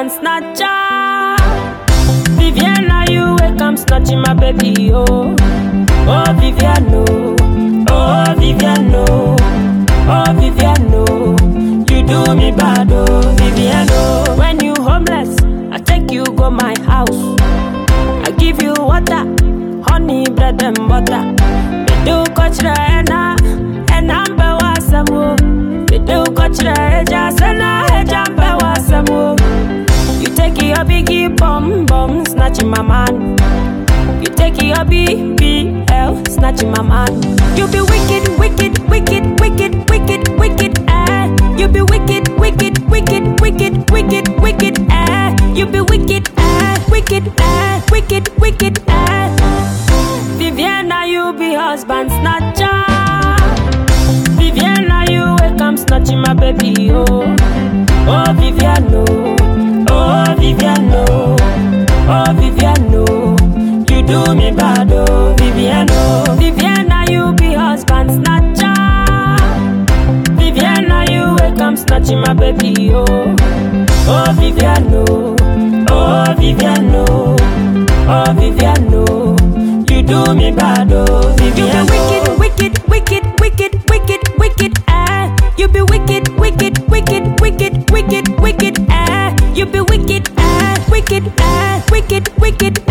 husband snatcher. Viviana, you wake, I'm snatching my baby, oh. Oh, Viviano, oh, Viviano, oh, Viviano. You do me bad, oh, Viviano. When you homeless, I take you go my house. I give you water, honey, bread and butter. Me do coach the and I'm bewasamu. Me do coach the you take your biggie bum, snatching my man. You take your BBL, snatching my man. You be wicked, wicked, wicked, wicked, wicked, wicked, You be wicked, wicked, wicked, wicked, wicked, wicked, You be wicked, wicked, wicked, wicked, Viviana, you be husband snatcher. Viviana, you wake, I'm snatching my baby, oh. Oh, Viviano, oh, Viviano, oh, Viviano. You do me bad, oh, Viviano. Viviana, you be husband snatcher. Viviana, you wake, I'm snatching my baby, oh. Oh, Viviano, oh, Viviano, oh, Viviano. You do me bad, oh, Viviano. You be wicked, wicked, wicked, wicked, wicked, wicked, You be wicked, wicked, wicked, wicked, wicked, wicked, You be wicked, wicked, wicked, wicked,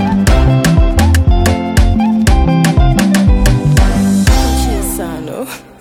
Chisano.